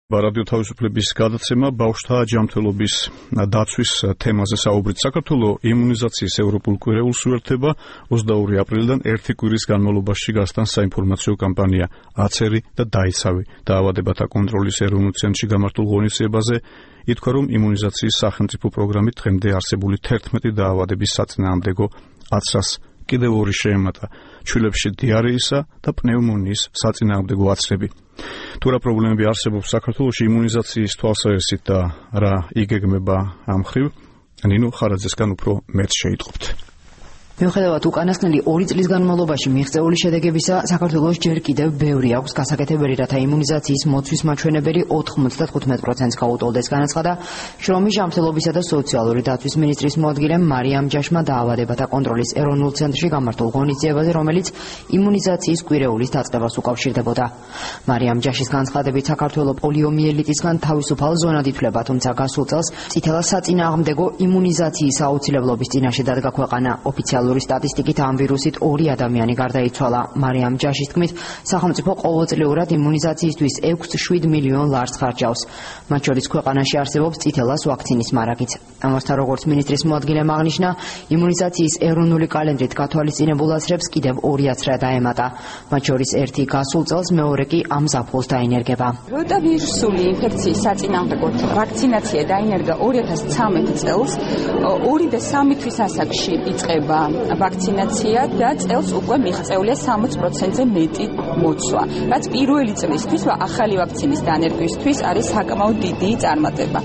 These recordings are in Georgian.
რადიო თავისუფლების გადაცემა ბავშვთა ჯანმრთელობის დაცვის თემაზე საუბრით. საქართველოს იმუნიზაციის ევროპულ კვირეულს უერთდება 22 აპრილიდან ერთი კვირის განმავლობაში გასტან საინფორმაციო კამპანია აცერი და დაიცავი დაავადებათა კონტროლის ეროვნულ ცენტრში გამართულ ღონისძიებაზე ითქვა, რომ იმუნიზაციის სახელმწიფო პროგრამით დღემდე არსებული 11 დაავადების საწინააღმდეგო აცრას კიდევ 2 შეემატა, ჩვილებში დიარეისა და პნევმონიის საწინააღმდეგო აცრები. თუ რა პრობლემები არსებობს საქართველოში იმუნიზაციის თვალსაზრისით და რა იგეგმება ამ მხრივ, ნინო ხარაძესგან უფრო მეტ შეიტყობთ. მიუხედავად უკანასკნელი 2 წლის განმავლობაში მიღწეული შედეგებისა, საქართველოს ჯერ კიდევ ბევრი აქვს გასაკეთებელი, რათა იმუნიზაციის მოცვის მაჩვენებელი 95%-ს გაუტოლდეს. განაცხადა შრომის ჯანმრთელობისა და სოციალური დაცვის მინისტრის მოადგილემ მარიამ ჯაშმა დაავადებათა კონტროლის ეროვნულ ცენტრში გამართულ ღონისძიებაზე, რომელიც იმუნიზაციის კვირეულის დაწყებას უკავშირდებოდა. მარიამ ჯაშის განცხადებით, საქართველოს პოლიომიელიტისგან თავისუფალ ზონად ითვლება, თუმცა გასულ წელს წითელა საწინააღმდეგო იმუნიზაციის აუცილებლობის წინაშე დადგა ქვეყანა. ოფიციალური სტატისტიკით ამ ვირუსით 2 ადამიანი გარდაიცვალა. მარიამ ჯაშის თქმით, სახელმწიფო ყოველწლიურად იმუნიზაციისთვის 6-7 მილიონ ლარს ხარჯავს. მათ შორის ქვეყანაში არსებობს წითელას ვაქცინის მარაგიც. ამასთან, როგორც მინისტრის მოადგილემ აღნიშნა, იმუნიზაციის ეროვნული კალენდრით გათვალისწინებულ აცრებს კიდევ 2 აცრა დაემატა. მათ შორის ერთი გასულ წელს, მეორე კი ამ ზაფხულს დაინერგება. როტავირუსული ინფექციის საწინააღმდეგო ვაქცინაცია დაინერგა 2013 წელს. 2 და 3 თვის ასაკში იწყება ვაქცინაცია და წელს უკვე მიღწეულია 60%-ზე მეტი მოცვა. რაც პირველი წლისთვის ახალი ვაქცინის დანერგვისთვის არის საკმაოდ დიდი წარმატება.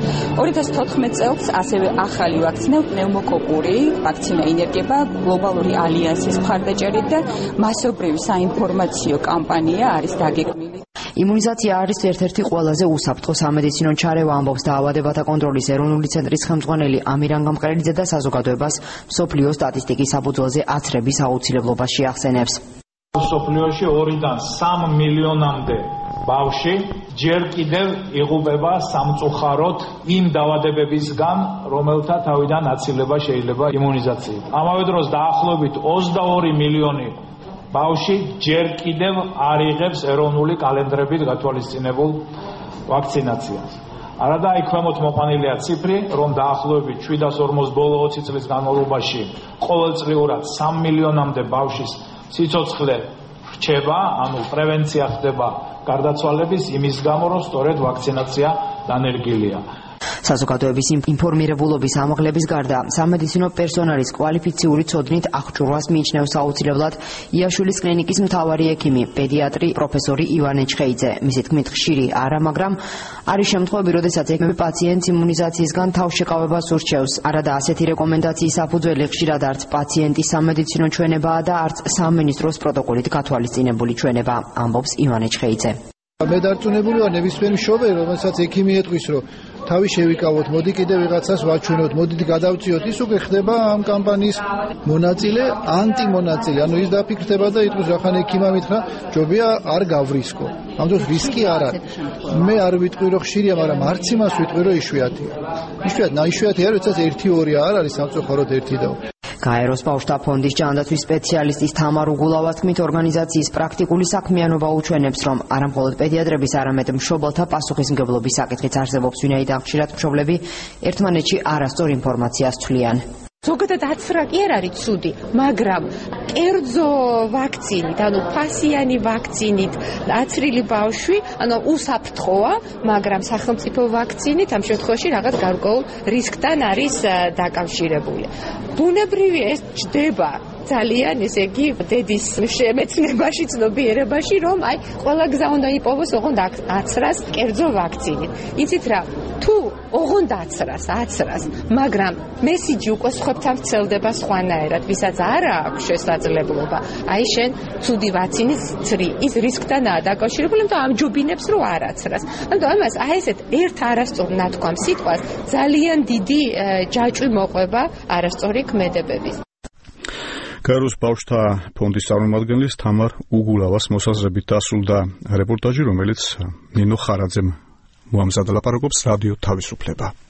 2014 წელს ასევე ახალი ვაქცინა პნევმოკოკური ვაქცინა ინერგება გლობალური ალიანსის მხარდაჭერით და მასობრივი საინფორმაციო კამპანია არის დაგეგმილი. იმუნიზაცია არის ერთ-ერთი ყველაზე უსაფრთხო სამედიცინო ჩარევა, ამბობს დაავადებათა კონტროლის ეროვნული ცენტრის ხელმძღვანელი ამირან გამყრელიძე და საზოგადოებას მსოფლიო სტატისტიკის საფუძველზე აცრების აუცილებლობას შეახსენებს. მსოფლიოში 2-დან 3 მილიონამდე ბავშვი ჯერ კიდევ იღუპება სამწუხაროდ იმ დაავადებებისგან, რომელთა თავიდან აცილება შეიძლება იმუნიზაციით. ამავე დროს დაახლოებით 22 მილიონი ბავშვი ჯერ კიდევ არ იღებს ეროვნული კალენდრებით გათვალისწინებულ ვაქცინაციას. არადა აი ქვემოთ მოყვანილია ციფრი, რომ დაახლოებით 740 ბოლო 20 წლის განმავლობაში ყოველწლიურად 3 მილიონამდე ბავშვის სიცოცხლე რჩება, ანუ პრევენცია ხდება გარდაცვალების იმის გამო, რომ სწორედ ვაქცინაცია დანერგილია. საზოგადოების ინფორმირებულობის ამაღლების გარდა, სამედიცინო პერსონალის კვალიფიციური ცოდნით აღჭურვას მიიჩნევს აუცილებლად იაშულის კლინიკის მთავარი ექიმი, პედიატრი პროფესორი ივანე ჩხეიძე. მისი თქმით, ხშირი არა, მაგრამ არის შემთხვევები, როდესაც ექიმი პაციენტს იმუნიზაციისგან თავშეკავებას ურჩევს. არადა ასეთი რეკომენდაციის საფუძველი ხშირად არც პაციენტის სამედიცინო ჩვენებაა და არც სამინისტროს პროტოკოლით გათვალისწინებული ჩვენება, ამბობს ივანე ჩხეიძე. მე დარწმუნებული ვარ ნებისმიერ მშობელი, რომელსაც ექიმი ეტყვის, რომ თავი შევიკავოთ, მოდი კიდევ ვიღაცას ვაჩვენოთ, მოდით გადავწიოთ, ის უკვე ხდება ამ კამპანიის მონაწილე, ანტიმონაწილე. ანუ ის დაფიქრდება და იტყვის, რახან ექიმმა მითხრა, ჯობია არ გავრისკო. ამ დროს რისკი არ არის. მე არ ვიტყვი, რომ ხშირია, მაგრამ არც იმას ვიტყვი, რომ იშვიათია. იშვიათი არის, როდესაც 1-2 არ არის სამწუხაროდ 1-2. გაეროს ბავშვთა ფონდის ჯანდაცვის სპეციალისტის თამარ უგულავას თქმით, ორგანიზაციის პრაქტიკული საქმიანობა უჩვენებს, რომ არა მხოლოდ პედიატრების, არამედ მშობელთა პასუხისმგებლობის საკითხიც არსებობს, ვინაიდან ხშირად მშობლები ერთმანეთში არასწორ ინფორმაციას ცვლიან. ზოგადად აცრა კი არ არის ცუდი, მაგრამ კერძო ვაქცინით, ანუ ფასიანი ვაქცინით აცრილი ბავშვი, ანუ უსაფრთხოა, მაგრამ სახელმწიფო ვაქცინით ამ შემთხვევაში რაღაც გარკვეულ რისკთან არის დაკავშირებული. ბუნებრივი ეს ჯდება ძალიან, ესე იგი, დედის შემეცნებაში, ცნობიერებაში, რომ აი ყველა გზა უნდა იპოვოს ოღონდ აცრას კერძო ვაქცინით. იცით რა, თუ ოღონდ აცრას, მაგრამ მესიჯი უკვე სხვებთან ვრცელდება სხვანაირად, ვისაც არ აქვს შესაძლებლობა. აი შენ ცუდი ვაქცინით ცრი, ის რისკთანაა დაკავშირებული, იმიტომ ამჯობინებს, რომ არ აცრას. ანუ ამას აი ესეთ ერთ არასწორ ნათქვამ სიტყვას ძალიან დიდი ჯაჭვი მოყვება არასწორი ქმედებების. გაეროს ბავშვთა ფონდის წარმომადგენლის თამარ უგულავას მოსაზრებით დასრულდა რეპორტაჟი, რომელიც ნინო ხარაძემ მოამზადა. ლაპარაკობს რადიო თავისუფლება.